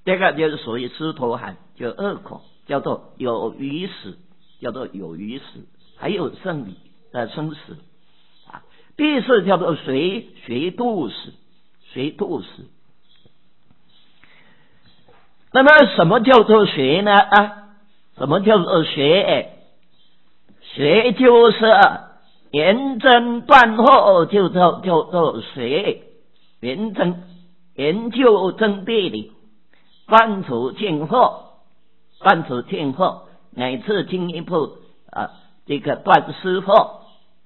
这个就是属于狮头寒，就二口，叫做有余死，叫做有余死，还有生理的生死啊。第四叫做随度死，随度死。那么什么叫做随呢？什么叫做随？随就是元征断后就叫做随，元征研究征地理，断除静后，乃至进一步这个断失后，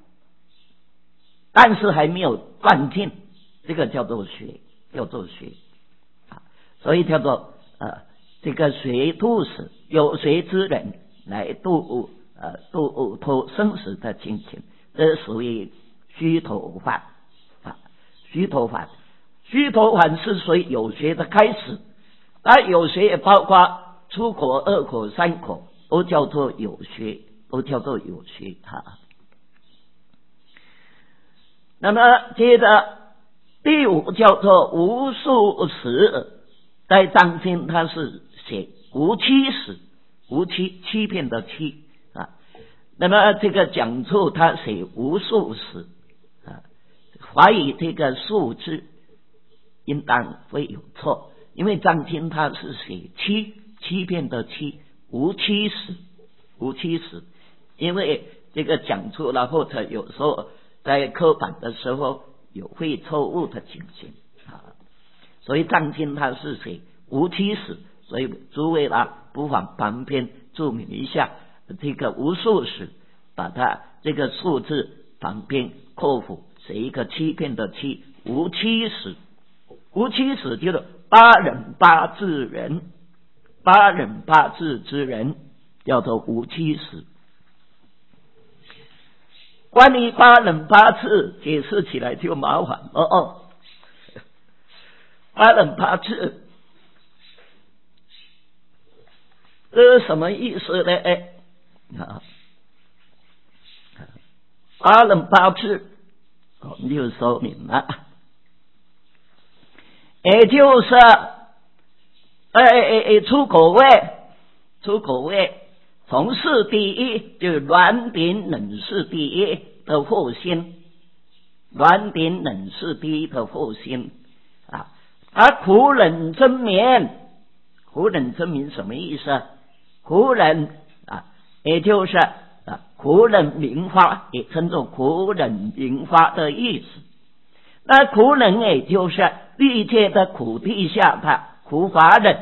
但是还没有断尽，这个叫做随所以叫做这个随度死，有随之人来度脱生死的情形，这属于虚头法虚头法是属于有学的开始，有学也包括出口、二口、三口，都叫做有学那么接着第五叫做无数死，在藏经它是写无欺死，欺骗的欺那么这个讲处它写无数死怀疑这个数字应当会有错，因为藏经它是写欺骗的欺，无欺死，因为这个讲出了或者有时候在刻板的时候有会错误的情形所以藏经它是写无欺死，所以诸位不妨旁边注明一下这个无数死，把它这个数字旁边括弧写一个欺骗的欺，无欺死就是八忍八智之人叫做无欺死。关于八忍八智解释起来就麻烦八忍八智这是什么意思呢？八忍八智我们就说明了，也就是出口位从事第一，就是软顶冷是第一的复兴，而苦忍真眠什么意思？苦忍也就是苦忍明发，也称作苦忍明发的意思。那苦忍也就是历届的苦地下的苦法忍，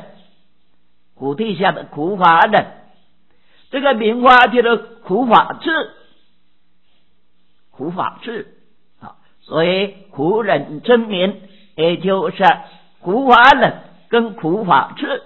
这个明发就是苦法智所以苦忍真眠也就是苦法忍跟苦法智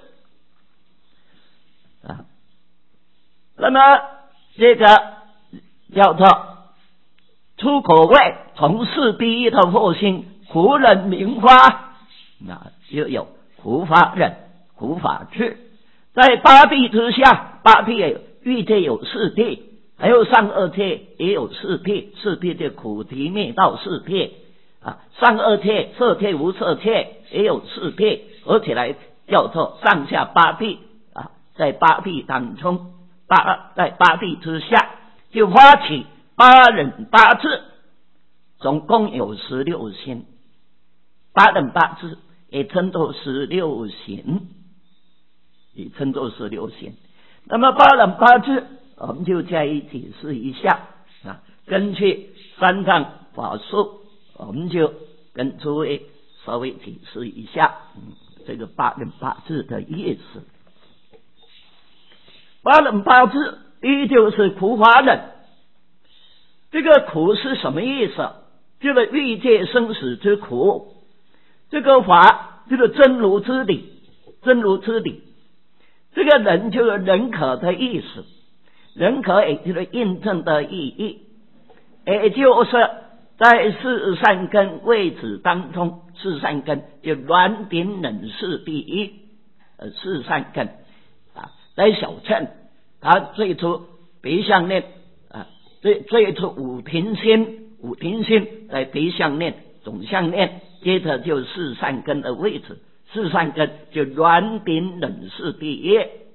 那么这个叫做出口位从事第一的复兴，苦忍明发就有苦法忍、苦法智。在八地之下，八地欲界有四地，还有上二界也有四地，的苦集灭道四地上二界、色界、无色界也有四地，合起来叫做上下八地在八地当中，在八地之下就发起八忍八智，总共有16心。八忍八智也称作16行，那么八忍八智我们就加以解释一下根据三藏法术，我们就跟诸位稍微解释一下这个八忍八智的意思。八忍八智第一就是苦法忍，这个苦是什么意思？就是欲界生死之苦，这个法就是真如之理，这个人就是认可的意思，认可也就是印证的意义，也就是在四善根位置当中，四善根就软顶冷是第一四善根在小乘他最初别相念最初五停心在别相念总相念，接着就四善根的位置， 13根就软顶人事第一。